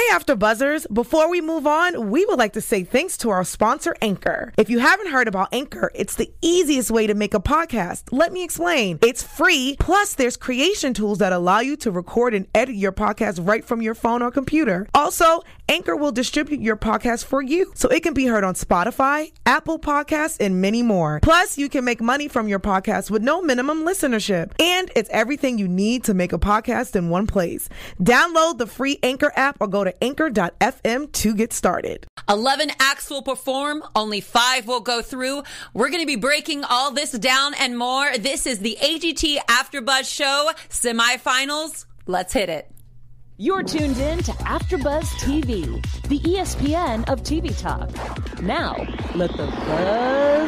Hey, After Buzzers. Before we move on, we would like to say thanks to our sponsor, Anchor. If you haven't heard about Anchor, it's the easiest way to make a podcast. Let me explain. It's free, plus there's creation tools that allow you to record and edit your podcast right from your phone or computer. Also, Anchor will distribute your podcast for you, so it can be heard on Spotify, Apple Podcasts, and many more. Plus, you can make money from your podcast with no minimum listenership. And it's everything you need to make a podcast in one place. Download the free Anchor app or go to anchor.fm to get started. 11 acts will perform, only 5 will go through. We're going to be breaking all this down and more. This is the AGT AfterBuzz Show semifinals. Let's hit it. You're tuned in to AfterBuzz TV, the ESPN of TV talk. Now, let the buzz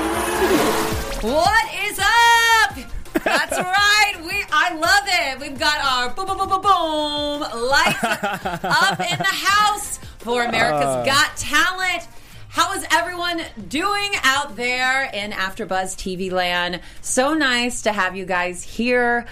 begin. What is up? That's right. I love it. We've got our boom, boom, boom, boom, boom lights up in the house for America's Got Talent. How is everyone doing out there in AfterBuzz TV land? So nice to have you guys here.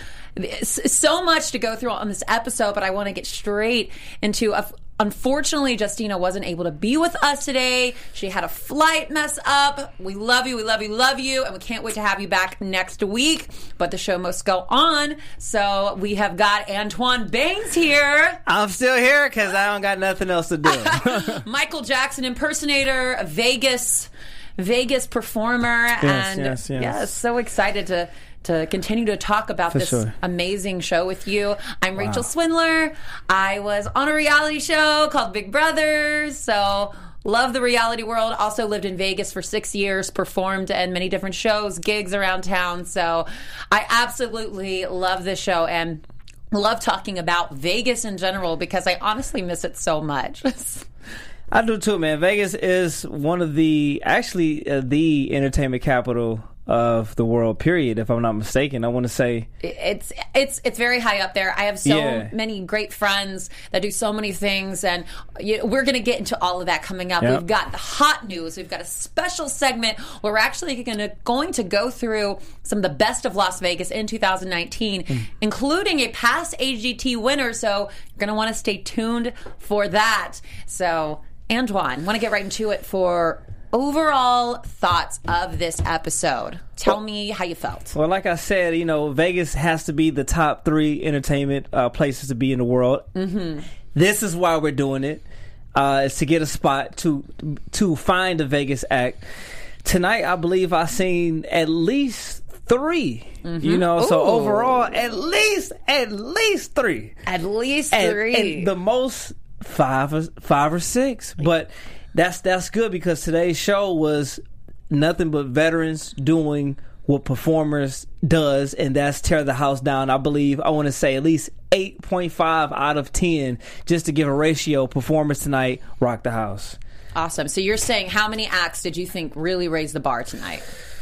So much to go through on this episode, but I want to get straight into unfortunately, Justina wasn't able to be with us today. She had a flight mess up. We love you, we love you, love you, and we can't wait to have you back next week. But the show must go on, so we have got Antoine Baines here. I'm still here because I don't got nothing else to do. Michael Jackson impersonator, Vegas performer, yes, so excited to continue to talk about this amazing show with you. I'm Rachel Swindler. I was on a reality show called Big Brother, so love the reality world. Also lived in Vegas for 6 years, performed in many different shows, gigs around town, so I absolutely love this show and love talking about Vegas in general because I honestly miss it so much. I do too, man. Vegas is one of the entertainment capital of the world, period, if I'm not mistaken. I want to say it's very high up there. I have so many great friends that do so many things, and we're going to get into all of that coming up. We've got the hot news. We've got a special segment where we're actually going to go through some of the best of Las Vegas in 2019, including a past AGT winner, so you're going to want to stay tuned for that. So, Antoine, want to get right into it for overall thoughts of this episode. Tell me how you felt. Well, like I said, Vegas has to be the top 3 entertainment places to be in the world. Mm-hmm. This is why we're doing it. It's to get a spot to find a Vegas act. Tonight, I believe I seen at least 3. Mm-hmm. So overall, at least 3. At least 3. And the most 5 or 6, but that's good because today's show was nothing but veterans doing what performers does, and that's tear the house down. I want to say at least 8.5 out of 10 just to give a ratio. Performers tonight rock the house. Awesome. So you're saying how many acts did you think really raised the bar tonight?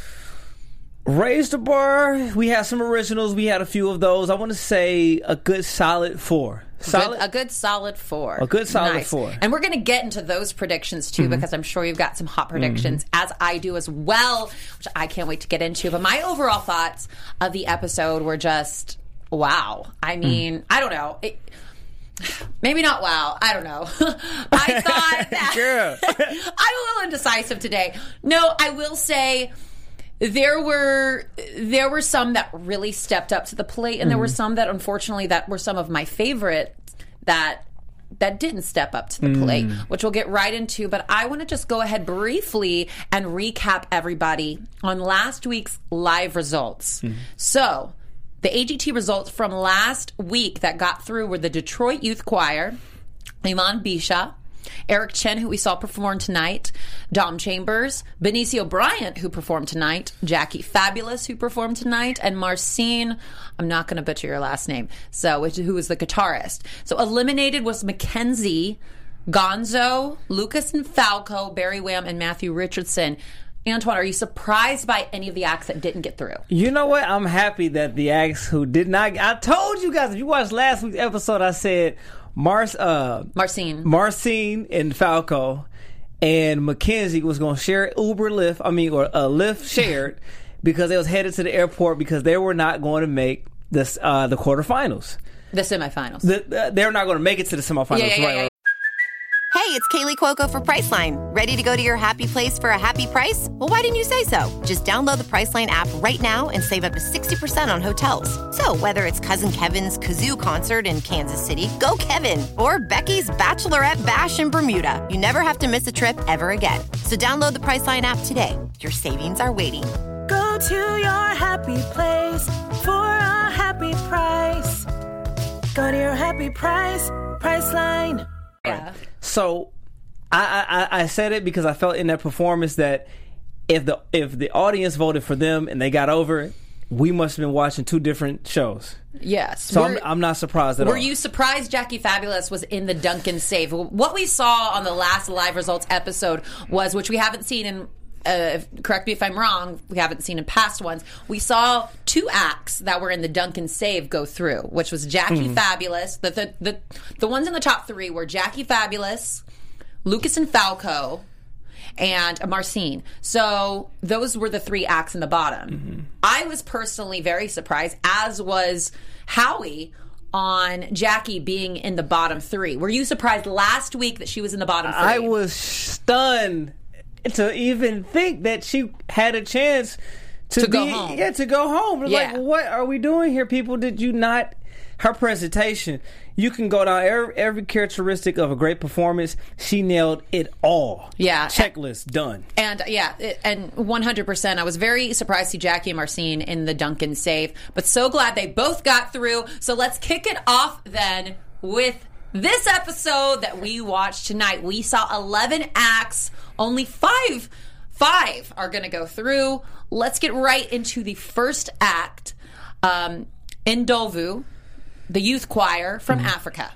Raised the bar. We had some originals. We had a few of those. I want to say a good solid 4. A good solid 4. A good solid 4. And we're going to get into those predictions too, because I'm sure you've got some hot predictions, as I do as well, which I can't wait to get into. But my overall thoughts of the episode were just wow. I mean, I don't know. Maybe not wow. I don't know. I thought that I'm a little indecisive today. No, I will say there were some that really stepped up to the plate, and there were some that, unfortunately, that were some of my favorites that didn't step up to the plate, which we'll get right into. But I want to just go ahead briefly and recap everybody on last week's live results. So the AGT results from last week that got through were the Detroit Youth Choir, Iman Bisha, Eric Chen, who we saw perform tonight, Dom Chambers, Benicio Bryant, who performed tonight, Jackie Fabulous, who performed tonight, and Marcin, I'm not going to butcher your last name, who was the guitarist. So eliminated was Mackenzie, Gonzo, Lucas and Falco, Barry Wham, and Matthew Richardson. Antoine, are you surprised by any of the acts that didn't get through? You know what? I'm happy that the acts who did not... I told you guys, if you watched last week's episode, I said Marcin and Falco and Mackenzie was going to share Lyft shared because they was headed to the airport because they were not going to make this the quarterfinals. The semifinals. They're not going to make it to the semifinals. Yeah. Hey, it's Kaylee Cuoco for Priceline. Ready to go to your happy place for a happy price? Well, why didn't you say so? Just download the Priceline app right now and save up to 60% on hotels. So whether it's Cousin Kevin's Kazoo Concert in Kansas City, go Kevin, or Becky's Bachelorette Bash in Bermuda, you never have to miss a trip ever again. So download the Priceline app today. Your savings are waiting. Go to your happy place for a happy price. Go to your happy price, Priceline. Yeah. So I said it because I felt in that performance that if the audience voted for them and they got over it, we must have been watching two different shows. Yes. So I'm not surprised at all. Were you surprised Jackie Fabulous was in the Duncan save? What we saw on the last live results episode was, which we haven't seen in, correct me if I'm wrong, we haven't seen in past ones, we saw two acts that were in the Duncan save go through, which was Jackie Fabulous. The ones in the top three were Jackie Fabulous, Lucas and Falco, and Marcin. So those were the three acts in the bottom. I was personally very surprised, as was Howie, on Jackie being in the bottom three. Were you surprised last week that she was in the bottom three? I was stunned to even think that she had a chance to go home. Yeah, to go home. Yeah. Like, what are we doing here, people? Did you not? Her presentation, you can go down every characteristic of a great performance. She nailed it all. Yeah. Checklist done. And and 100%. I was very surprised to see Jackie and Marcin in the Duncan save, but so glad they both got through. So let's kick it off then with this episode that we watched tonight. We saw 11 acts. Only five are going to go through. Let's get right into the first act. Ndlovu, the youth choir from Africa.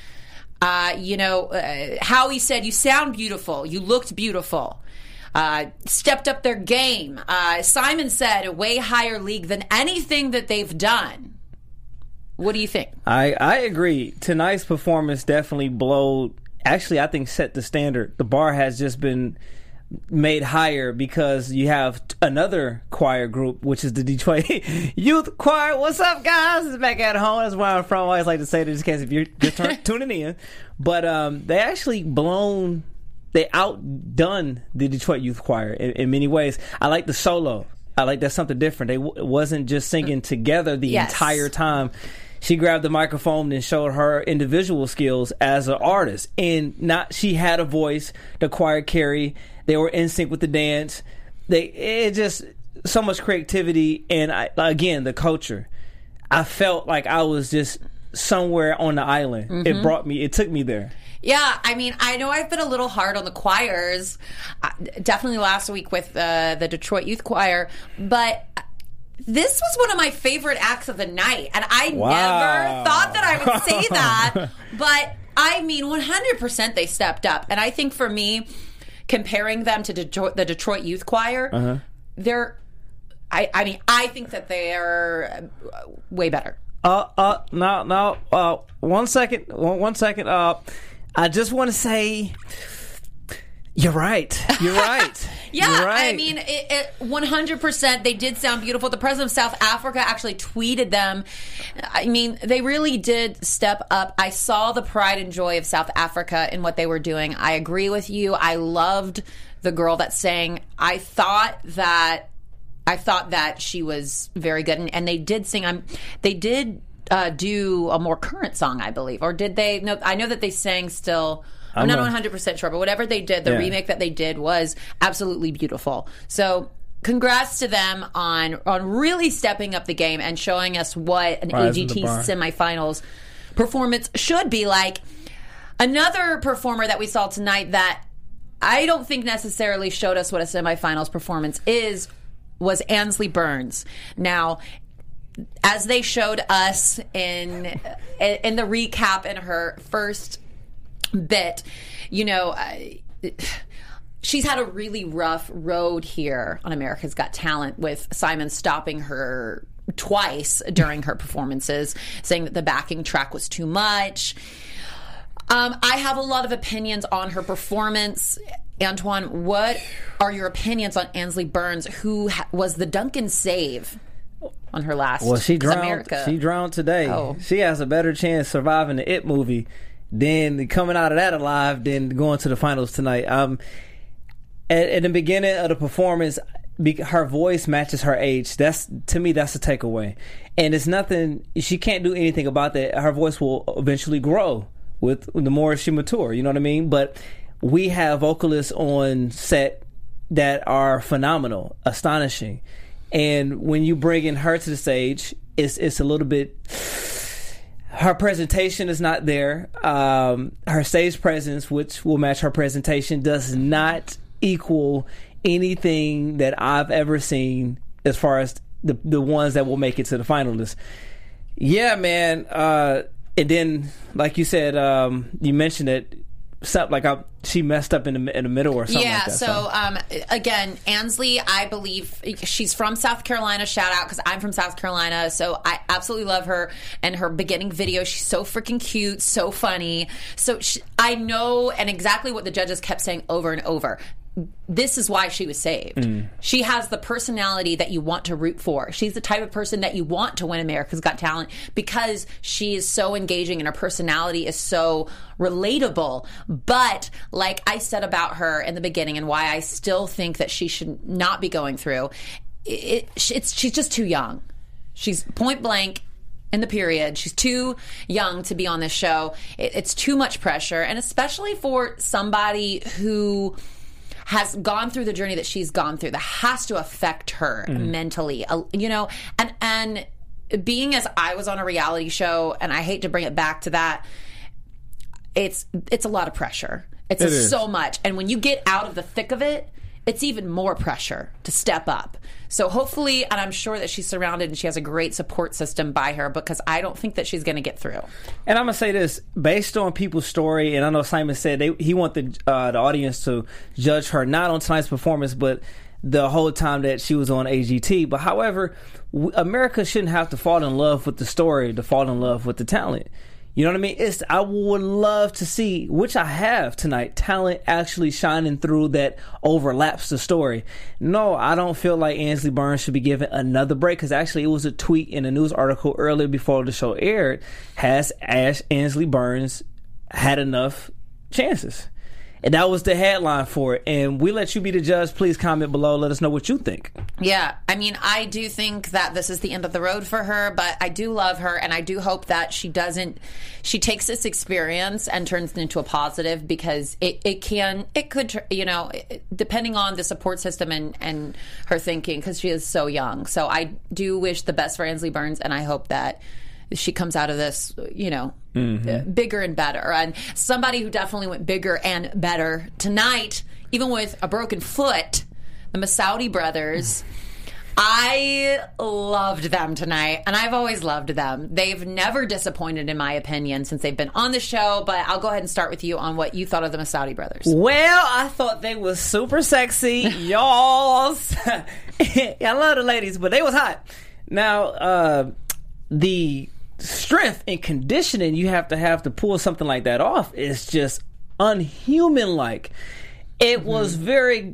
Howie said, "You sound beautiful. You looked beautiful." Stepped up their game. Simon said, "A way higher league than anything that they've done." What do you think? I agree. Tonight's performance definitely actually, I think set the standard. The bar has just been made higher because you have another choir group, which is the Detroit Youth Choir. What's up, guys? It's back at home. That's where I'm from. I always like to say this in case if you're just tuning in. But they actually they outdone the Detroit Youth Choir in many ways. I like the solo. I like that's something different. They wasn't just singing together the entire time. She grabbed the microphone and showed her individual skills as an artist. And she had a voice, the choir carry. They were in sync with the dance. It just so much creativity. And again, the culture. I felt like I was just somewhere on the island. It took me there. Yeah, I mean, I know I've been a little hard on the choirs, definitely last week with the Detroit Youth Choir, but this was one of my favorite acts of the night, and I never thought that I would say that, but I mean, 100% they stepped up, and I think for me, comparing them to the Detroit Youth Choir, I think that they're way better. One second. I just want to say, you're right. You're right. Yeah, you're right. I mean, 100%. They did sound beautiful. The president of South Africa actually tweeted them. I mean, they really did step up. I saw the pride and joy of South Africa in what they were doing. I agree with you. I loved the girl that sang. I thought that she was very good, and they did sing. They did do a more current song, I believe, or did they? No, I know that they sang still. I'm not 100% sure, but whatever they did, the remake that they did was absolutely beautiful. So congrats to them on really stepping up the game and showing us what an AGT semifinals performance should be like. Another performer that we saw tonight that I don't think necessarily showed us what a semifinals performance was Ansley Burns. Now, as they showed us in the recap in her first bit, she's had a really rough road here on America's Got Talent, with Simon stopping her twice during her performances, saying that the backing track was too much. I have a lot of opinions on her performance. Antoine, what are your opinions on Ansley Burns, who was the Duncan save on her last? Well, she drowned. America. She drowned today. Oh. She has a better chance surviving the It movie then coming out of that alive, then going to the finals tonight. At the beginning of the performance, her voice matches her age. To me, that's a takeaway. And it's nothing, she can't do anything about that. Her voice will eventually grow with the more she mature, you know what I mean? But we have vocalists on set that are phenomenal, astonishing. And when you bring in her to the stage, it's a little bit, her presentation is not there. Her stage presence, which will match her presentation, does not equal anything that I've ever seen as far as the ones that will make it to the finalists. Yeah, man. And then, like you said, you mentioned it. Something like she messed up in the middle or something like that. So again, Ansley, I believe she's from South Carolina. Shout out, because I'm from South Carolina. So I absolutely love her and her beginning video. She's so freaking cute, so funny. So I know, and exactly what the judges kept saying over and over. This is why she was saved. She has the personality that you want to root for. She's the type of person that you want to win America's Got Talent because she is so engaging and her personality is so relatable. But like I said about her in the beginning and why I still think that she should not be going through, she's just too young. She's point blank in the period. She's too young to be on this show. It's too much pressure, and especially for somebody who has gone through the journey that she's gone through, that has to affect her mentally, you know, and being as I was on a reality show, and I hate to bring it back to that, it's a lot of pressure. It's so much. And when you get out of the thick of it, it's even more pressure to step up. So hopefully, and I'm sure that she's surrounded and she has a great support system by her, because I don't think that she's going to get through. And I'm going to say this, based on people's story, and I know Simon said he wanted the audience to judge her, not on tonight's performance, but the whole time that she was on AGT. But however, America shouldn't have to fall in love with the story to fall in love with the talent. You know what I mean? I would love to see, which I have tonight, talent actually shining through that overlaps the story. No, I don't feel like Ansley Burns should be given another break, because actually it was a tweet in a news article earlier before the show aired. Has Ansley Burns had enough chances? And that was the headline for it. And we let you be the judge. Please comment below. Let us know what you think. Yeah. I mean, I do think that this is the end of the road for her, but I do love her, and I do hope that she takes this experience and turns it into a positive, because it could, you know, depending on the support system and her thinking, because she is so young. So I do wish the best for Ansley Burns, and I hope that she comes out of this, you know, bigger and better. And somebody who definitely went bigger and better tonight, even with a broken foot, the Messoudi brothers. I loved them tonight, and I've always loved them. They've never disappointed, in my opinion, since they've been on the show. But I'll go ahead and start with you on what you thought of the Messoudi brothers. Well, I thought they was super sexy. Y'all. I love the ladies, but they was hot. Now, the strength and conditioning you have to pull something like that off is just unhuman-like. It was very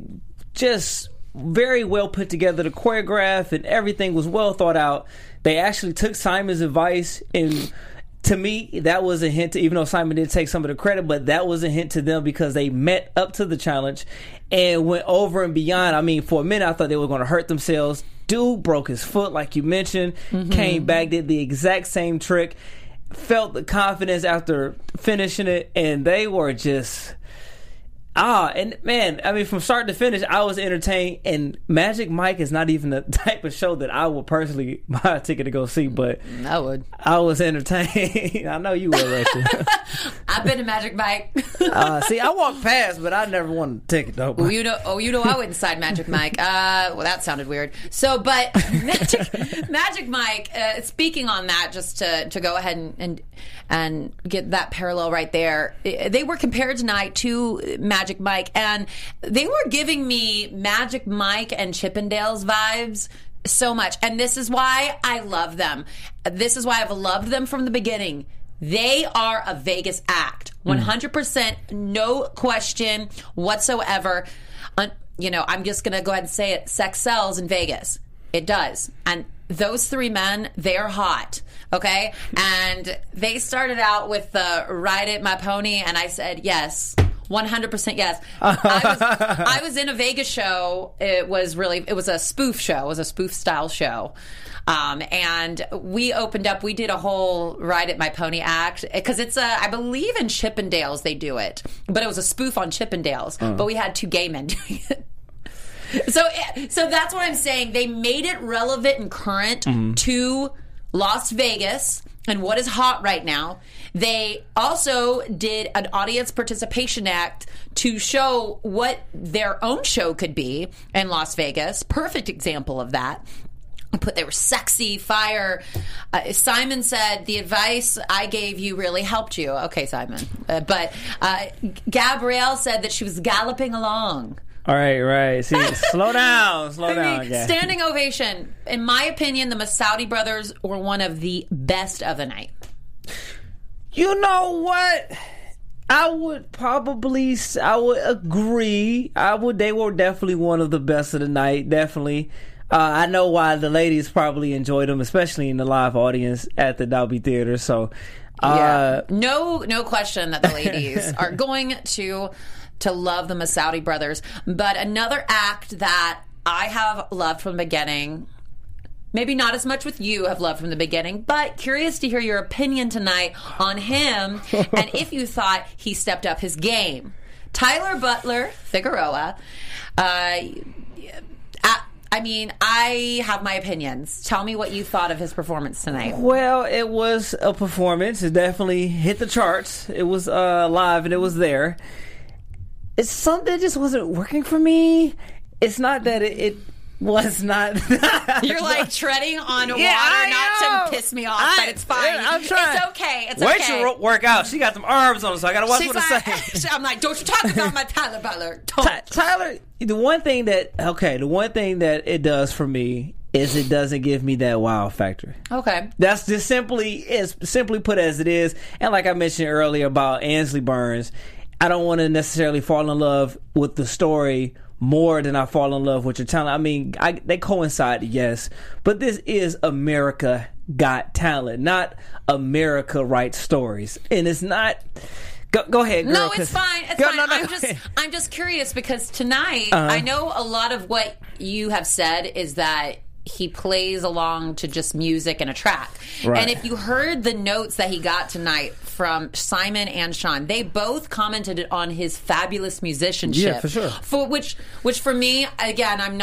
well put together. The choreograph and everything was well thought out. They actually took Simon's advice, and to me, that was a hint to, even though Simon did take some of the credit, but that was a hint to them, because they met up to the challenge and went over and beyond. I mean, for a minute, I thought they were going to hurt themselves. Dude broke his foot, like you mentioned, came back, did the exact same trick, felt the confidence after finishing it, and they were just... and man, I mean, from start to finish, I was entertained, and Magic Mike is not even the type of show that I would personally buy a ticket to go see, but I would. I was entertained. I know you would, Rachel. I've been to Magic Mike. See, I walked past, but I never won a ticket, though. You know, I went inside Magic Mike. Well, that sounded weird. So, but Magic Mike, speaking on that, just to go ahead and get that parallel right there, they were compared tonight to Magic Mike, and they were giving me Magic Mike and Chippendales vibes so much. And this is why I love them. This is why I've loved them from the beginning. They are a Vegas act. 100%, no question whatsoever. You know, I'm just going to go ahead and say it. Sex sells in Vegas. It does. And those three men, they're hot. Okay? And they started out with the Ride It My Pony, and I said yes. 100% yes. I was in a Vegas show. It was a spoof show. It was a spoof style show. And we opened up, we did a whole Ride It My Pony act because it's I believe in Chippendales they do it, but it was a spoof on Chippendales, but we had 2 gay men doing it. So that's what I'm saying. They made it relevant and current to Las Vegas and what is hot right now. They also did an audience participation act to show what their own show could be in Las Vegas. Perfect example of that. They were sexy, fire. Simon said, the advice I gave you really helped you. Okay, Simon. But Gabrielle said that she was galloping along. All right. See, slow down. Standing ovation. In my opinion, the Massaudi brothers were one of the best of the night. You know what? I would agree. They were definitely one of the best of the night. Definitely. I know why the ladies probably enjoyed them, especially in the live audience at the Dolby Theater. So, no question that the ladies are going to love the Massaudi brothers. But another act that I have loved from the beginning, maybe not as much with you have loved from the beginning, but curious to hear your opinion tonight on him and if you thought he stepped up his game. Tyler Butler Figueroa. I have my opinions. Tell me what you thought of his performance tonight. Well, it was a performance. It definitely hit the charts. It was live and it was there. It's something that just wasn't working for me. It's not that it was not. You're like treading on water not to piss me off, but it's fine. I'm trying. It's okay. It's Wait okay. to work out. She got them arms on, so I got to watch what I say. I'm like, don't you talk about my Tyler Butler. Tyler, the one thing that it does for me is it doesn't give me that wow factor. Okay. That's just simply put as it is. And like I mentioned earlier about Ansley Burns, I don't want to necessarily fall in love with the story more than I fall in love with your talent. I mean, they coincide, yes, but this is America Got Talent, not America Writes Stories, and it's not. Go ahead, girl. No, it's fine. It's fine. I'm just curious because tonight I know a lot of what you have said is that he plays along to just music and a track. Right. And if you heard the notes that he got tonight from Simon and Sean, they both commented on his fabulous musicianship. Yeah, for sure. Which for me, again, I'm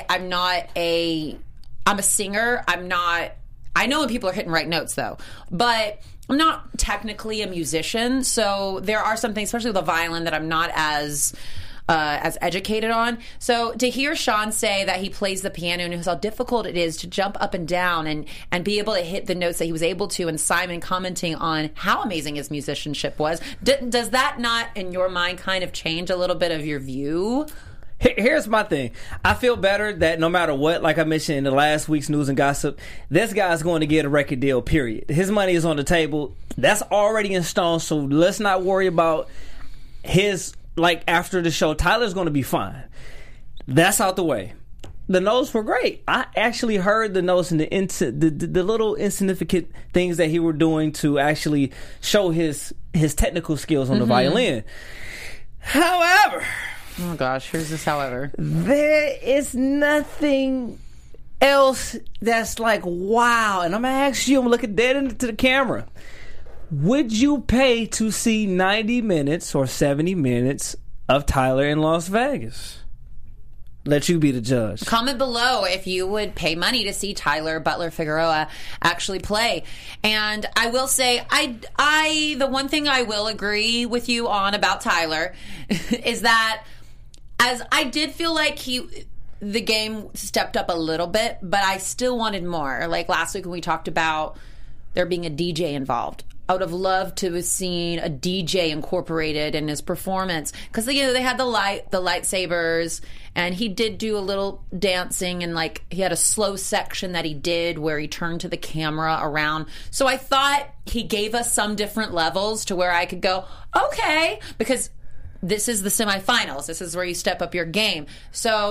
a singer. I know when people are hitting right notes though, but I'm not technically a musician. So there are some things, especially with the violin, that I'm not as educated on. So to hear Sean say that he plays the piano and how difficult it is to jump up and down and be able to hit the notes that he was able to, and Simon commenting on how amazing his musicianship was, does that not, in your mind, kind of change a little bit of your view? Here's my thing. I feel better that no matter what, like I mentioned in the last week's news and gossip, this guy's going to get a record deal, period. His money is on the table. That's already in stone, so let's not worry about his... Like, after the show, Tyler's going to be fine. That's out the way. The notes were great. I actually heard the notes and the little insignificant things that he were doing to actually show his technical skills on the violin. However... Oh, gosh. Here's this however. There is nothing else that's like, wow. And I'm going to ask you, I'm looking dead into the camera. Would you pay to see 90 minutes or 70 minutes of Tyler in Las Vegas? Let you be the judge. Comment below if you would pay money to see Tyler Butler Figueroa actually play. And I will say, the one thing I will agree with you on about Tyler is that as I did feel like the game stepped up a little bit, but I still wanted more. Like last week when we talked about there being a DJ involved. I would have loved to have seen a DJ incorporated in his performance because they had the lightsabers, and he did do a little dancing, and like he had a slow section that he did where he turned to the camera around. So I thought he gave us some different levels to where I could go, okay, because this is the semifinals. This is where you step up your game. So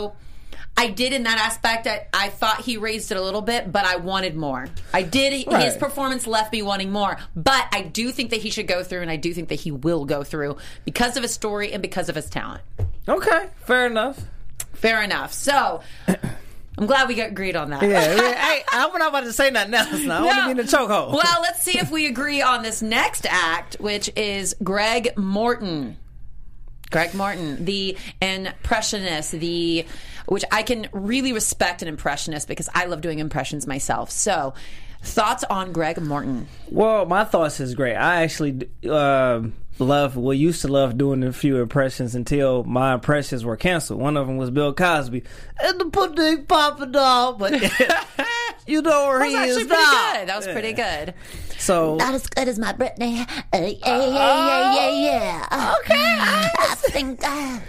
I did in that aspect. I thought he raised it a little bit, but I wanted more. I did. Right. His performance left me wanting more. But I do think that he should go through, and I do think that he will go through because of his story and because of his talent. Okay, fair enough. Fair enough. So, I'm glad we got agreed on that. Yeah, hey, I'm not about to say nothing else now. I want to be in the chokehold. Well, let's see if we agree on this next act, which is Greg Morton. Greg Morton, the impressionist, which I can really respect an impressionist because I love doing impressions myself. So, thoughts on Greg Morton? Well, my thoughts is great. I actually used to love doing a few impressions until my impressions were canceled. One of them was Bill Cosby. And the pudding Papa Dog, but you know where he is now. That was pretty good. So not as good as my Britney. Yeah. Okay. I think. Get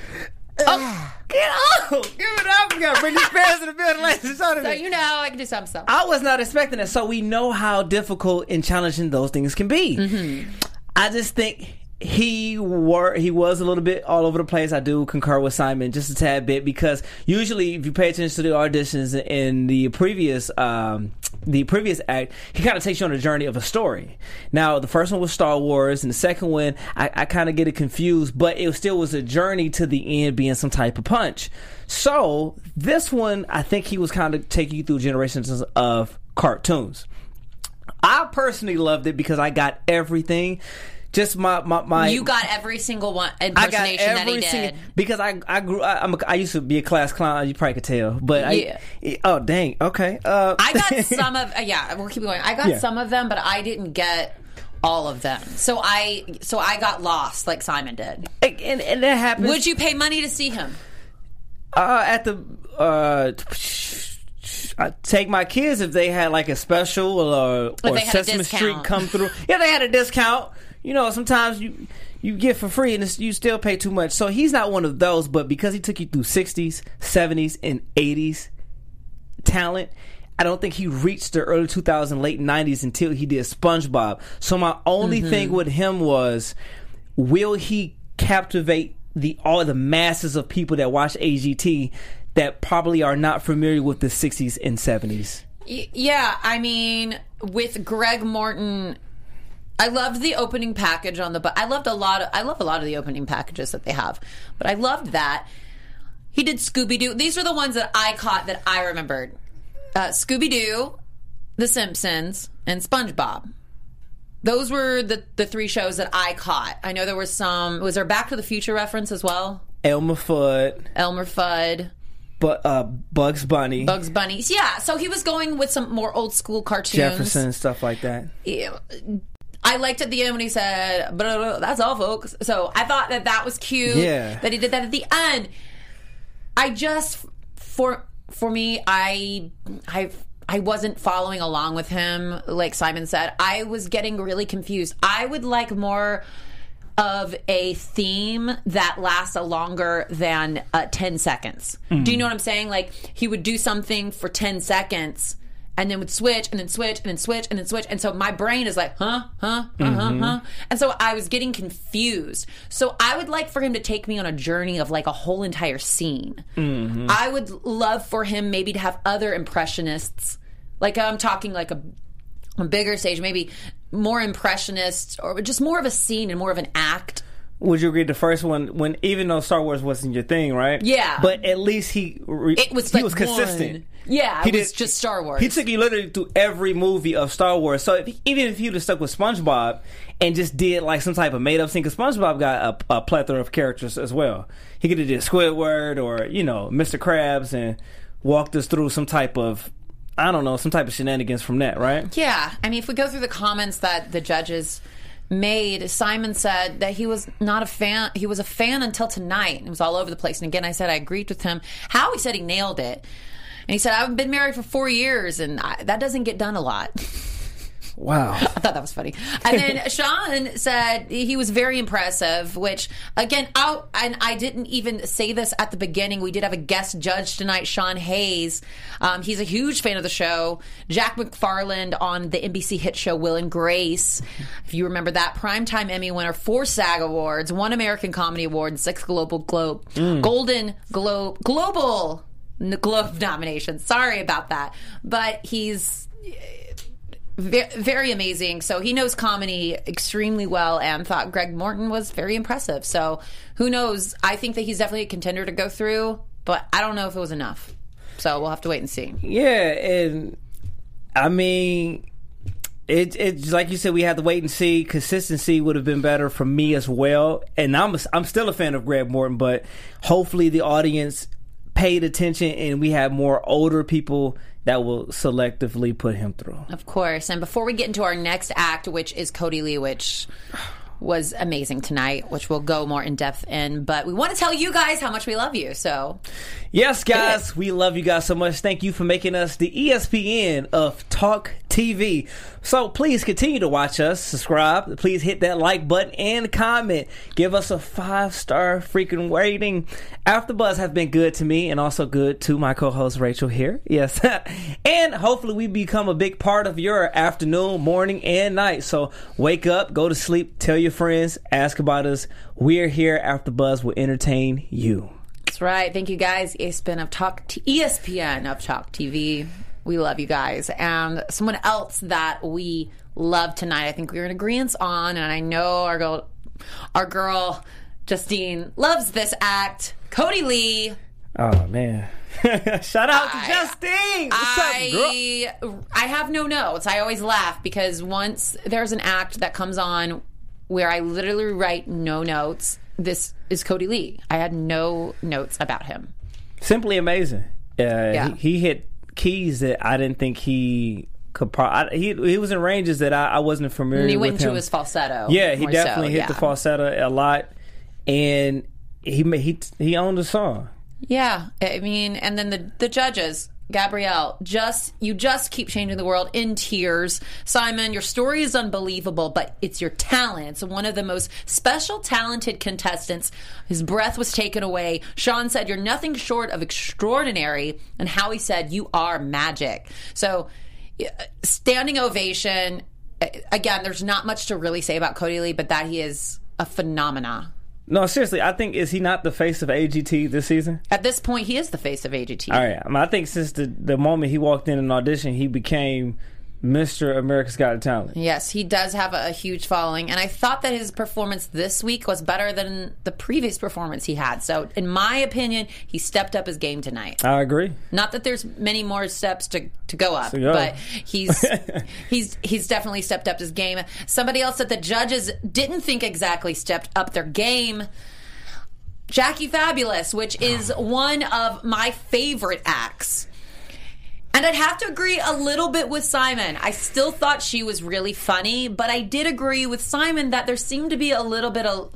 out! Give it up! We gotta bring these fans in the building, ladies and gentlemen. So you know, I can do some stuff. I was not expecting it, so we know how difficult and challenging those things can be. Mm-hmm. I just think he was a little bit all over the place. I do concur with Simon just a tad bit because usually, if you pay attention to the auditions in the previous act, he kind of takes you on a journey of a story. Now, the first one was Star Wars, and the second one, I kind of get it confused, but it still was a journey to the end being some type of punch. So, this one, I think he was kind of taking you through generations of cartoons. I personally loved it because I got everything. Just my. You got every single one impersonation that he did. Because I used to be a class clown. You probably could tell, but oh dang, okay. I got some of we'll keep going. I got some of them, but I didn't get all of them. So I got lost like Simon did. And that happens. Would you pay money to see him? At the I take my kids if they had like a special or Sesame Street come through. Yeah, they had a discount. You know, sometimes you get for free and you still pay too much. So he's not one of those, but because he took you through 60s, 70s, and 80s talent, I don't think he reached the early 2000s, late 90s until he did SpongeBob. So my only thing with him was, will he captivate all the masses of people that watch AGT that probably are not familiar with the 60s and 70s? Yeah, I mean, with Greg Morton, I loved the opening package on the. I love a lot of the opening packages that they have, but I loved that he did Scooby Doo. These are the ones that I caught that I remembered: Scooby Doo, The Simpsons, and SpongeBob. Those were the three shows that I caught. I know there was some. Was there a Back to the Future reference as well? Elmer Fudd. But Bugs Bunny. Yeah, so he was going with some more old school cartoons. Jefferson, stuff like that. Yeah. I liked at the end when he said, "That's all, folks." So I thought that was cute. Yeah. That he did that at the end. I just, for me, I wasn't following along with him. Like Simon said, I was getting really confused. I would like more of a theme that lasts longer than 10 seconds. Mm. Do you know what I'm saying? Like, he would do something for 10 seconds and then would switch and then switch and then switch and then switch. And so my brain is like, huh? And so I was getting confused. So I would like for him to take me on a journey of like a whole entire scene. Mm-hmm. I would love for him maybe to have other impressionists. Like, I'm talking like a bigger stage, maybe more impressionists, or just more of a scene and more of an act. Would you agree the first one, when even though Star Wars wasn't your thing, right? Yeah. But at least he was consistent. Yeah, it was just Star Wars. He took you literally through every movie of Star Wars. So even if he would have stuck with SpongeBob and just did like some type of made up thing, because SpongeBob got a plethora of characters as well. He could have did Squidward or Mr. Krabs and walked us through some type of, I don't know, some type of shenanigans from that, right? Yeah. I mean, if we go through the comments that the judges made, Simon said that he was not a fan. He was a fan until tonight. It was all over the place. And again, I said I agreed with him. Howie said he nailed it. And he said, I've been married for 4 years, and that doesn't get done a lot. Wow. I thought that was funny. And then Sean said he was very impressive, which, again, and I didn't even say this at the beginning. We did have a guest judge tonight, Sean Hayes. He's a huge fan of the show. Jack McFarland on the NBC hit show Will and Grace. If you remember that, Primetime Emmy winner, 4 SAG Awards, 1 American Comedy Award, 6 Global Globe nomination. Sorry about that. But he's very amazing. So he knows comedy extremely well, and thought Greg Morton was very impressive. So who knows? I think that he's definitely a contender to go through, but I don't know if it was enough. So we'll have to wait and see. Yeah, and I mean, it's like you said, we had to wait and see. Consistency would have been better for me as well. And I'm still a fan of Greg Morton, but hopefully the audience paid attention and we have more older people that will selectively put him through. Of course. And before we get into our next act, which is Cody Lee, which was amazing tonight, which we'll go more in depth in, but we want to tell you guys how much we love you. So yes, guys, we love you guys so much. Thank you for making us the ESPN of Talk TV. So please continue to watch us, subscribe, please hit that like button and comment. Give us a 5-star freaking rating. AfterBuzz has been good to me and also good to my co-host Rachel here. Yes. And hopefully we become a big part of your afternoon, morning, and night. So wake up, go to sleep, tell your friends, ask about us. We're here. AfterBuzz will entertain you. That's right. Thank you, guys. ESPN of Talk TV. We love you guys. And someone else that we love tonight, I think we were in agreement on, and I know our girl Justine loves this act. Cody Lee. Oh man! Shout out to Justine. What's up, girl? I have no notes. I always laugh because once there's an act that comes on where I literally write no notes, this is Cody Lee. I had no notes about him. Simply amazing. He hit keys that I didn't think he could. He was in ranges that I wasn't familiar with. And he went him. into his falsetto. Yeah, he definitely hit the falsetto a lot, and he owned the song. Yeah, I mean, and then the judges, Gabrielle, you just keep changing the world in tears. Simon, your story is unbelievable, but it's your talent. It's one of the most special, talented contestants. His breath was taken away. Sean said, you're nothing short of extraordinary. And Howie said, you are magic. So, standing ovation. Again, there's not much to really say about Cody Lee, but that he is a phenomena. No, seriously, I think, is he not the face of AGT this season? At this point, he is the face of AGT. All right. I think since the moment he walked in an audition, he became Mr. America's Got Talent. Yes, he does have a huge following, and I thought that his performance this week was better than the previous performance he had. So, in my opinion, he stepped up his game tonight. I agree. Not that there's many more steps to go up, but he's definitely stepped up his game. Somebody else that the judges didn't think exactly stepped up their game, Jackie Fabulous, which is one of my favorite acts. And I'd have to agree a little bit with Simon. I still thought she was really funny, but I did agree with Simon that there seemed to be a little bit of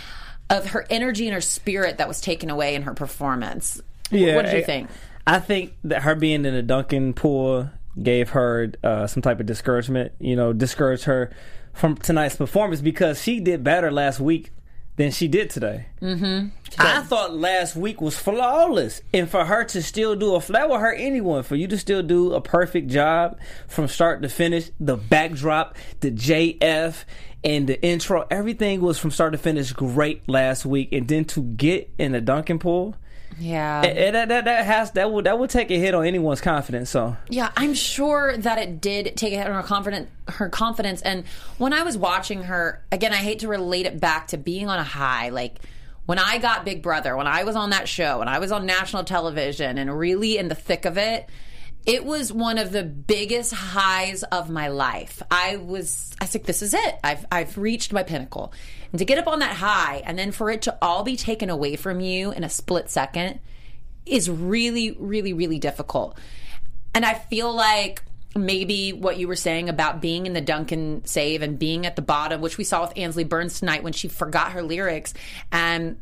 her energy and her spirit that was taken away in her performance. Yeah, what did you think? I think that her being in the dunking pool gave her some type of discouragement, discouraged her from tonight's performance because she did better last week than she did today. Mm-hmm. I thought last week was flawless, and for her to still do that would hurt anyone. For you to still do a perfect job from start to finish, the backdrop, the JF, and the intro, everything was from start to finish great last week, and then to get in the dunking pool. Yeah, that would take a hit on anyone's confidence. So yeah, I'm sure that it did take a hit on her confidence. And when I was watching her again, I hate to relate it back to being on a high. Like when I got Big Brother, when I was on that show, when I was on national television, and really in the thick of it. It was one of the biggest highs of my life. I was like, this is it. I've reached my pinnacle. And to get up on that high and then for it to all be taken away from you in a split second is really, really, really difficult. And I feel like maybe what you were saying about being in the Duncan save and being at the bottom, which we saw with Ansley Burns tonight when she forgot her lyrics. And,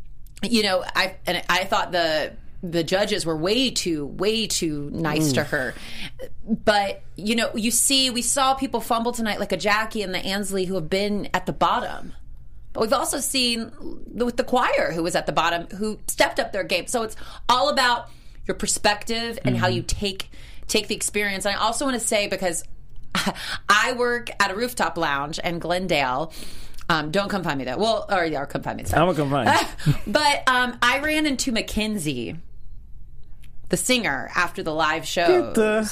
I thought the judges were way too nice to her. But, we saw people fumble tonight like a Jackie and the Ansley who have been at the bottom. But we've also seen with the choir who was at the bottom who stepped up their game. So it's all about your perspective and how you take the experience. And I also want to say, because I work at a rooftop lounge in Glendale. Don't come find me though. Well, come find me. I'm going to come find you. But I ran into Mackenzie the singer, after the live show.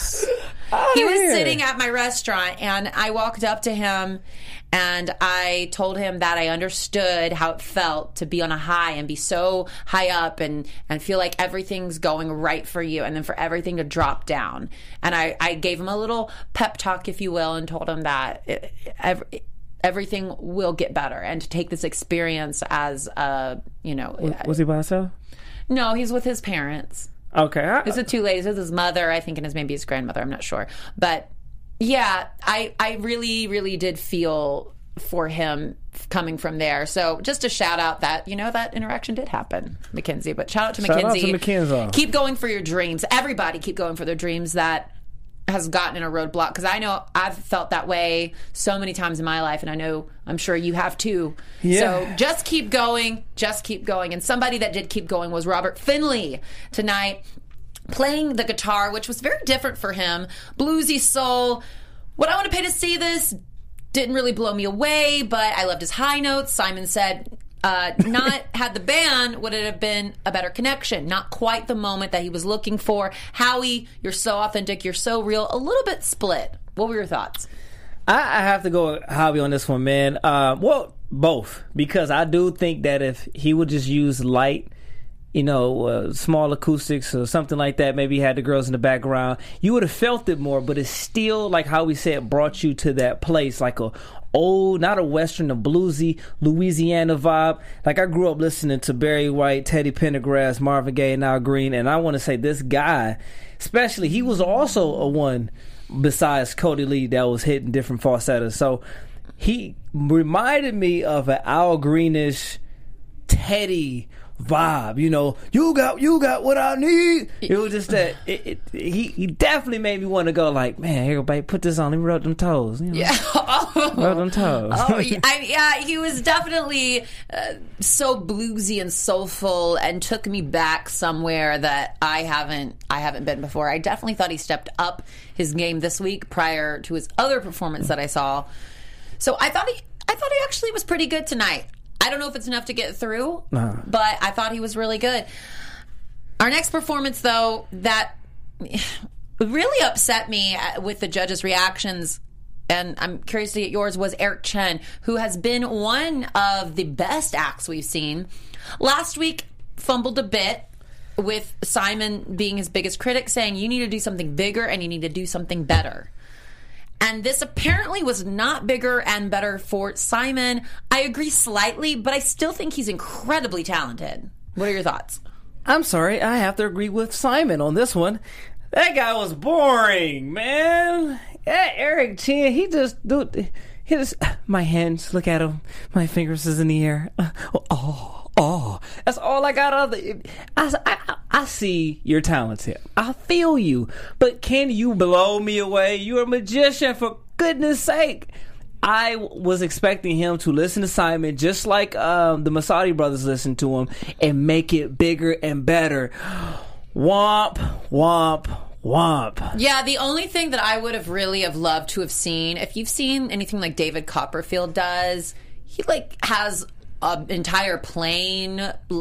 He was sitting at my restaurant, and I walked up to him, and I told him that I understood how it felt to be on a high and be so high up and feel like everything's going right for you, and then for everything to drop down. And I gave him a little pep talk, if you will, and told him that everything will get better, and to take this experience as Was he by himself? No, he's with his parents. Okay. It's the two ladies. It's his mother, I think, and maybe his grandmother. I'm not sure. But yeah, I really, really did feel for him coming from there. So just a shout out that, that interaction did happen, Mackenzie. But shout out to Mackenzie. Shout out to Mackenzie. Keep going for your dreams. Everybody keep going for their dreams that has gotten in a roadblock. Because I know I've felt that way so many times in my life, and I'm sure you have too. Yeah. So just keep going. Just keep going. And somebody that did keep going was Robert Finley tonight, playing the guitar, which was very different for him. Bluesy soul. What I want to pay to see this didn't really blow me away, but I loved his high notes. Simon said, not had the band, would it have been a better connection? Not quite the moment that he was looking for. Howie, you're so authentic, you're so real. A little bit split. What were your thoughts? I have to go with Howie on this one, man. Well, both. Because I do think that if he would just use light, small acoustics or something like that, maybe he had the girls in the background, you would have felt it more. But it's still, like how we said, brought you to that place, like a old, not a Western, a bluesy Louisiana vibe. Like, I grew up listening to Barry White, Teddy Pendergrass, Marvin Gaye, and Al Green, and I want to say this guy, especially, he was also a one besides Cody Lee that was hitting different falsettos. So he reminded me of an Al Greenish Teddy vibe, you got what I need. It was just that he definitely made me want to go like, man, everybody put this on, let me rub them toes. Yeah. Rub them toes. He was definitely so bluesy and soulful, and took me back somewhere that I haven't been before. I definitely thought he stepped up his game this week prior to his other performance that I saw. So I thought he actually was pretty good tonight. I don't know if it's enough to get through, but I thought he was really good. Our next performance, though, that really upset me with the judges' reactions, and I'm curious to get yours, was Eric Chen, who has been one of the best acts we've seen. Last week, fumbled a bit with Simon being his biggest critic, saying you need to do something bigger and you need to do something better. And this apparently was not bigger and better for Simon. I agree slightly, but I still think he's incredibly talented. What are your thoughts? I'm sorry, I have to agree with Simon on this one. That guy was boring, man. Yeah, Eric Chen, he just, my hands, look at him. My fingers is in the air. Oh, that's all I got out of it. I see your talents here. I feel you. But can you blow me away? You're a magician, for goodness sake. I was expecting him to listen to Simon just like the Masadi brothers listened to him and make it bigger and better. Womp, womp, womp. Yeah, the only thing that I would have really have loved to have seen, if you've seen anything like David Copperfield does, he has an entire plane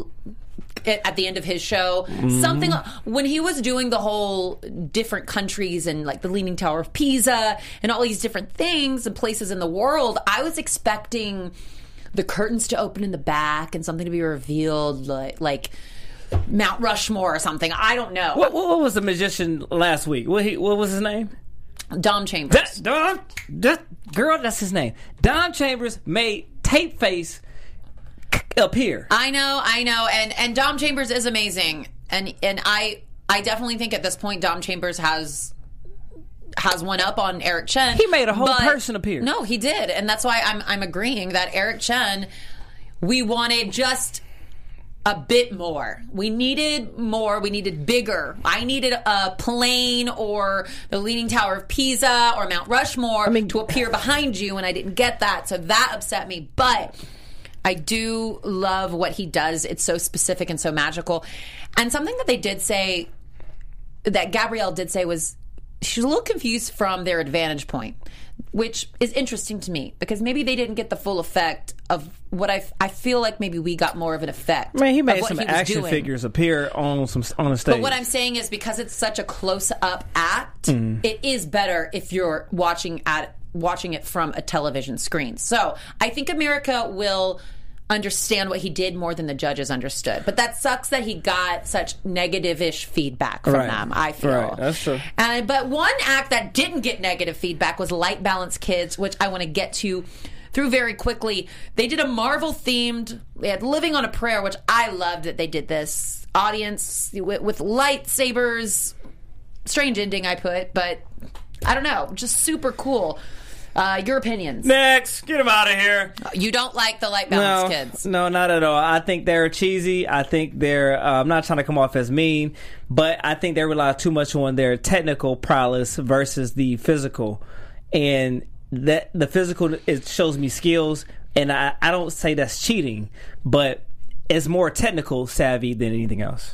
at the end of his show. Something when he was doing the whole different countries and like the Leaning Tower of Pisa and all these different things and places in the world, I was expecting the curtains to open in the back and something to be revealed like Mount Rushmore or something. I don't know. What was the magician last week? What was his name? Dom Chambers. Girl, that's his name. Dom Chambers made Tape Face appear. I know, and Dom Chambers is amazing, and I definitely think at this point Dom Chambers has one up on Eric Chen. He made a whole person appear. No, he did, and that's why I'm agreeing that Eric Chen, we wanted just a bit more. We needed more. We needed bigger. I needed a plane or the Leaning Tower of Pisa or Mount Rushmore to appear behind you, and I didn't get that, so that upset me. But I do love what he does. It's so specific and so magical. And something that they did say, that Gabrielle did say, was she's a little confused from their advantage point, which is interesting to me because maybe they didn't get the full effect of what I feel like maybe we got more of an effect. Man, he made of what some he was action doing. figures appear on the stage. But what I'm saying is because it's such a close-up act, it is better if you're watching it from a television screen. So I think America will understand what he did more than the judges understood. But that sucks that he got such negative-ish feedback from them, I feel. Right, that's true. But one act that didn't get negative feedback was Light Balance Kids, which I want to get to through very quickly. They did a Marvel-themed, they had Living on a Prayer, which I loved that they did this. Audience with lightsabers. Strange ending, I put, but I don't know. Just super cool. Your opinions? Next, get him out of here. You don't like the Light Balance Kids? No, not at all. I think they're cheesy. I think they're. I'm not trying to come off as mean, but I think they rely too much on their technical prowess versus the physical, and that the physical it shows me skills, and I don't say that's cheating, but it's more technical savvy than anything else.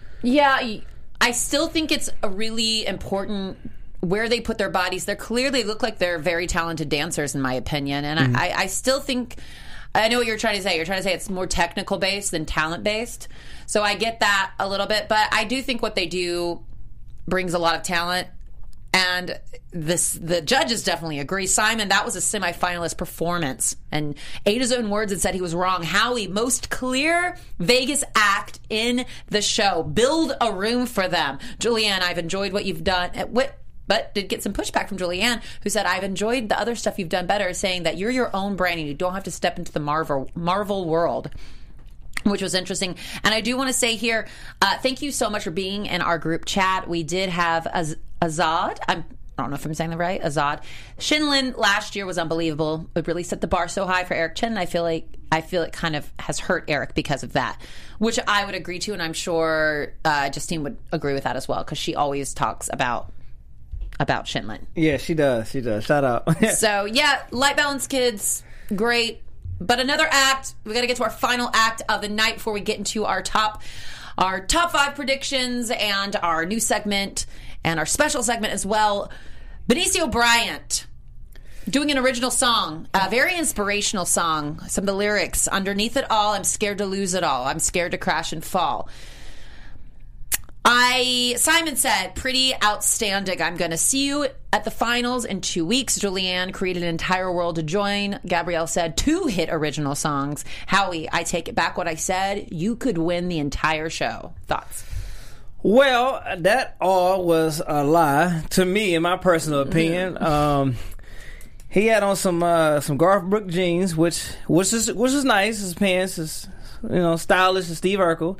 Yeah, I still think it's a really important where they put their bodies. They clearly look like they're very talented dancers, in my opinion. And I still think, I know what you're trying to say. You're trying to say it's more technical based than talent based. So I get that a little bit. But I do think what they do brings a lot of talent. And the judges definitely agree. Simon, that was a semifinalist performance. And Ada's own words had said he was wrong. Howie, most clear Vegas act in the show. Build a room for them. Julianne, I've enjoyed what you've done. But did get some pushback from Julianne, who said, I've enjoyed the other stuff you've done better, saying that you're your own brand and you don't have to step into the Marvel world, which was interesting. And I do want to say here, thank you so much for being in our group chat. We did have Azad. I don't know if I'm saying that right. Azad. Shinlin last year was unbelievable. It really set the bar so high for Eric Chen. And I feel it kind of has hurt Eric because of that, which I would agree to. And I'm sure Justine would agree with that as well, because she always talks about Shinlin. Yeah, she does. Shout out. So, yeah, Light Balance Kids, great. But another act, we got to get to our final act of the night before we get into our top 5 predictions and our new segment and our special segment as well. Benicio Bryant doing an original song, a very inspirational song. Some of the lyrics, underneath it all, I'm scared to lose it all. I'm scared to crash and fall. Simon said, pretty outstanding. I'm going to see you at the finals in 2 weeks. Julianne created an entire world to join. Gabrielle said 2 hit original songs. Howie, I take it back what I said. You could win the entire show. Thoughts? Well, that all was a lie to me, in my personal opinion. He had on some Garth Brooks jeans, which is nice. His pants is stylish, as Steve Urkel.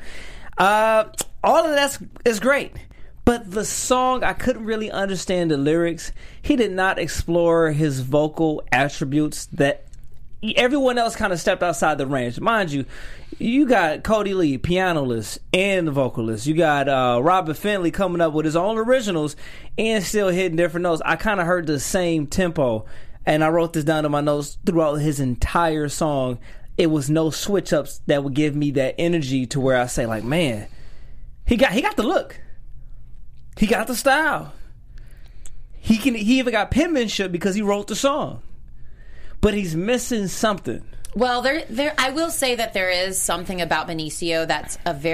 All of that is great, but the song, I couldn't really understand the lyrics. He did not explore his vocal attributes that everyone else kind of stepped outside the range. Mind you, you got Cody Lee, pianolist and vocalist. You got Robert Finley coming up with his own originals and still hitting different notes. I kind of heard the same tempo, and I wrote this down in my notes throughout his entire song. It was no switch ups that would give me that energy to where I say, like, man, he got the look, he got the style. He even got penmanship because he wrote the song, but he's missing something. Well, there. I will say that there is something about Benicio that's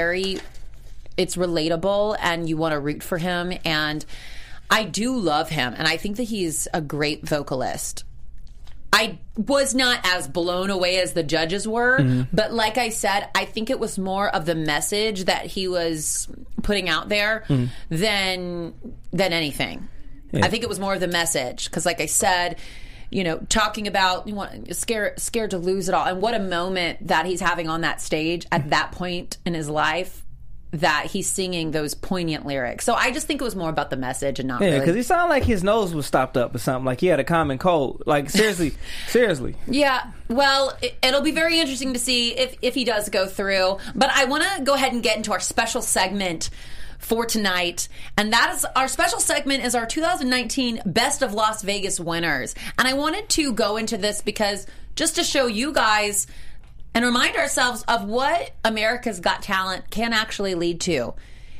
it's relatable, and you want to root for him. And I do love him, and I think that he's a great vocalist. I was not as blown away as the judges were, but like I said, I think it was more of the message that he was putting out there than anything. Yeah. I think it was more of the message, because like I said, talking about scared to lose it all, and what a moment that he's having on that stage at that point in his life, that he's singing those poignant lyrics. So I just think it was more about the message and not really. Yeah, because he sounded like his nose was stopped up or something, like he had a common cold. Like, seriously. Yeah, well, it'll be very interesting to see if he does go through. But I want to go ahead and get into our special segment for tonight, and that is our special segment is our 2019 Best of Las Vegas winners. And I wanted to go into this because just to show you guys and remind ourselves of what America's Got Talent can actually lead to.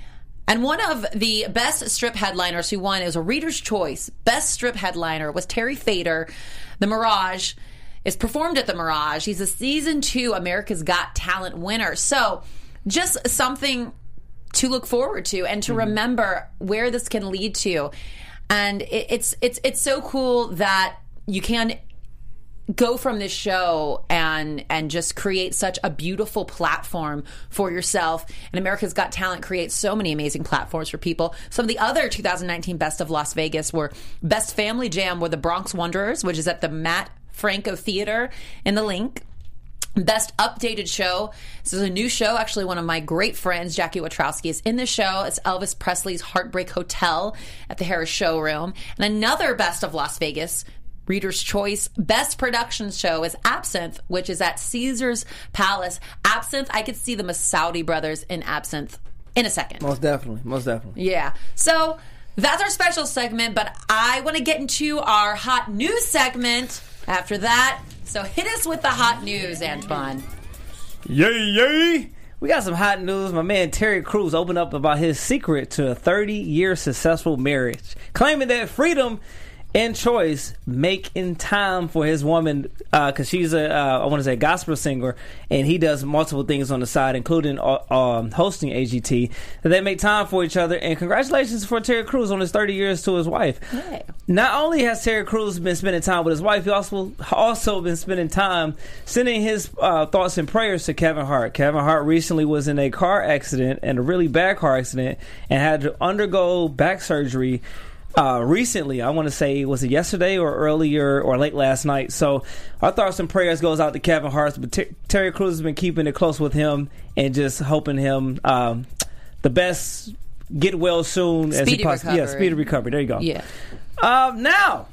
And one of the best strip headliners who won, it was a Reader's Choice. Best strip headliner was Terry Fator. The Mirage is performed at the Mirage. He's a season 2 America's Got Talent winner. So just something to look forward to and to remember where this can lead to. And it's so cool that you can go from this show and just create such a beautiful platform for yourself. And America's Got Talent creates so many amazing platforms for people. Some of the other 2019 Best of Las Vegas were Best Family Jam were the Bronx Wanderers, which is at the Matt Franco Theater in the Link. Best Updated Show. This is a new show. Actually, one of my great friends, Jackie Watrowski, is in the show. It's Elvis Presley's Heartbreak Hotel at the Harris Showroom. And another Best of Las Vegas, Reader's Choice Best Production Show is Absinthe, which is at Caesar's Palace. Absinthe, I could see the Massaudi brothers in Absinthe in a second. Most definitely. Yeah. So that's our special segment, but I want to get into our hot news segment after that. So hit us with the hot news, Antoine. Yay! We got some hot news. My man Terry Crews opened up about his secret to a 30-year successful marriage, claiming that freedom and choice, making time for his woman, because she's a gospel singer, and he does multiple things on the side, including hosting AGT. That they make time for each other. And congratulations for Terry Crews on his 30 years to his wife. Yay. Not only has Terry Crews been spending time with his wife, he also been spending time sending his thoughts and prayers to Kevin Hart. Kevin Hart recently was in a car accident, and a really bad car accident, and had to undergo back surgery. Recently, I want to say, was it yesterday or earlier or late last night? So our thoughts and prayers goes out to Kevin Hart, but Terry Crews has been keeping it close with him and just hoping him the best, get well soon. Speedy recovery. Yeah, speedy recovery. There you go. Yeah. Now,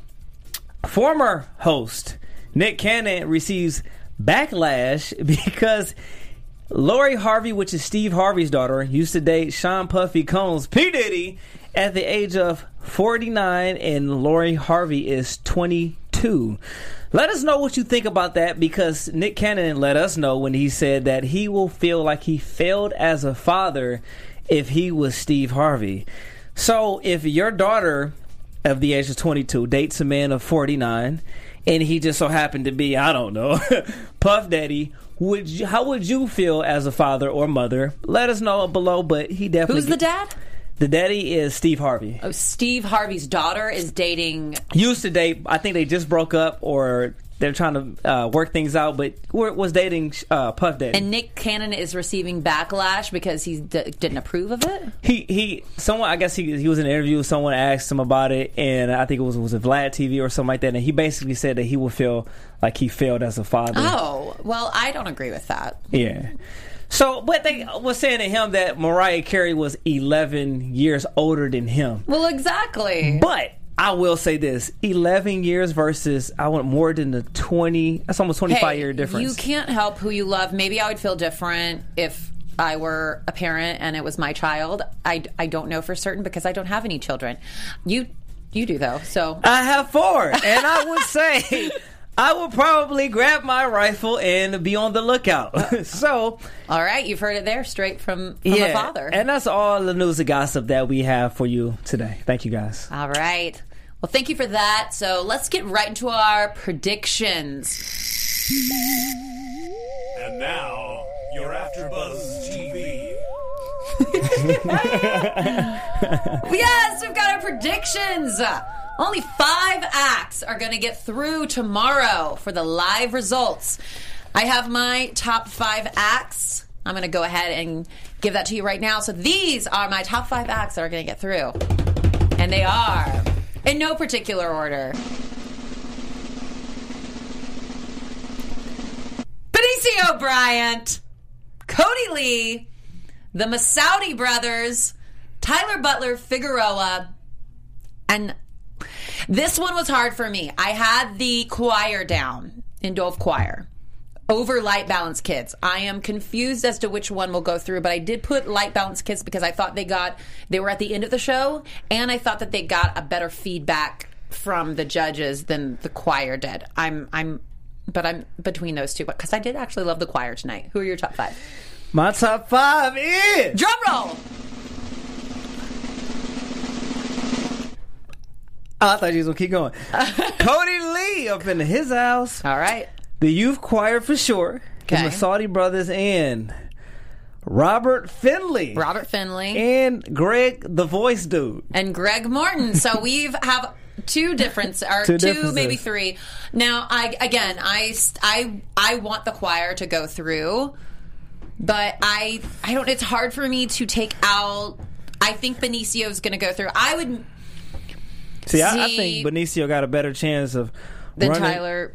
former host Nick Cannon receives backlash because Lori Harvey, which is Steve Harvey's daughter, used to date Sean Puffy Combs, P. Diddy, at the age of 49, and Lori Harvey is 22. Let us know what you think about that, because Nick Cannon let us know when he said that he will feel like he failed as a father if he was Steve Harvey. So if your daughter of the age of 22 dates a man of 49, and he just so happened to be, I don't know, Puff Daddy, how would you feel as a father or mother? Let us know below, but he definitely... Who's the dad? The daddy is Steve Harvey. Oh, Steve Harvey's daughter is dating... Used to date. I think they just broke up, or they're trying to work things out, but was dating Puff Daddy. And Nick Cannon is receiving backlash because he didn't approve of it? Someone, I guess he was in an interview, someone asked him about it, and I think it was a Vlad TV or something like that, and he basically said that he would feel like he failed as a father. Oh, well, I don't agree with that. Yeah. So, but they were saying to him that Mariah Carey was 11 years older than him. Well, exactly. But I will say this, 11 years versus, I want more than the 20, that's almost 25-year difference. You can't help who you love. Maybe I would feel different if I were a parent and it was my child. I don't know for certain because I don't have any children. You do, though, so. I have 4, and I would say... I will probably grab my rifle and be on the lookout. So, all right, you've heard it there, straight from the father. And that's all the news and gossip that we have for you today. Thank you, guys. All right. Well, thank you for that. So let's get right into our predictions. And now, your AfterBuzz TV. Yes, we've got our predictions. Only 5 acts are going to get through tomorrow for the live results. I have my top 5 acts. I'm going to go ahead and give that to you right now. So these are my top 5 acts that are going to get through. And they are, in no particular order, Benicio Bryant, Cody Lee, the Massaudi brothers, Tyler Butler Figueroa, and this one was hard for me. I had the choir down in Dove Choir over Light Balance Kids. I am confused as to which one will go through, but I did put Light Balance Kids because I thought they were at the end of the show, and I thought that they got a better feedback from the judges than the choir did. I'm between those two, because I did actually love the choir tonight. Who are your top 5? My top 5 is... Drum roll! I thought you was going to keep going. Cody Lee up in his house. All right. The Youth Choir for sure. Okay. The Masadi Brothers and Robert Finley. Robert Finley. And Greg, the voice dude. And Greg Morton. So we've have two differences. maybe three. Now, I want the choir to go through, but I don't. It's hard for me to take out. I think Benicio's going to go through. I would see. I think Benicio got a better chance of than running. Tyler.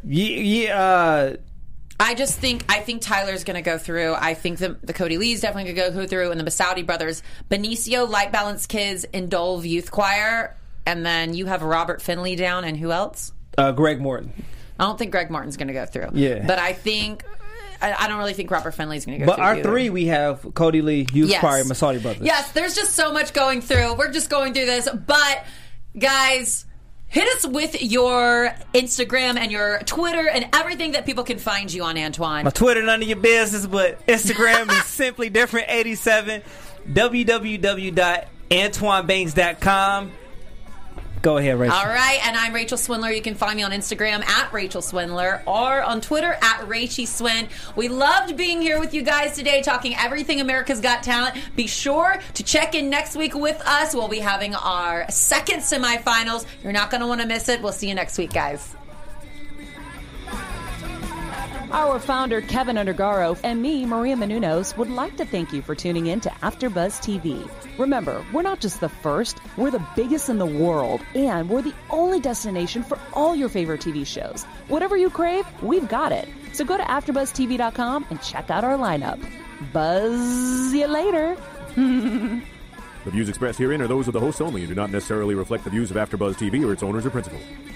I think Tyler's going to go through. I think the Cody Lee's definitely going to go through, and the Masadi brothers. Benicio, Light Balance Kids, and Dove Youth Choir, and then you have Robert Finley down, and who else? Greg Morton. I don't think Greg Morton's going to go through. Yeah, but I think I don't really think Robert Finley's going to go through. But our either. three, we have Cody Lee, Youth Choir, Masadi brothers. Yes, there's just so much going through. We're just going through this, but guys. Hit us with your Instagram and your Twitter and everything that people can find you on, Antoine. My Twitter, none of your business, but Instagram is Simply Different 87. www.AntoineBanks.com. Go ahead, Rachel. All right, and I'm Rachel Swindler. You can find me on Instagram at Rachel Swindler or on Twitter at Rachie Swin. We loved being here with you guys today, talking everything America's Got Talent. Be sure to check in next week with us. We'll be having our second semifinals. You're not going to want to miss it. We'll see you next week, guys. Our founder, Kevin Undergaro, and me, Maria Menounos, would like to thank you for tuning in to AfterBuzz TV. Remember, we're not just the first, we're the biggest in the world, and we're the only destination for all your favorite TV shows. Whatever you crave, we've got it. So go to AfterBuzzTV.com and check out our lineup. Buzz you later. The views expressed herein are those of the hosts only and do not necessarily reflect the views of AfterBuzz TV or its owners or principals.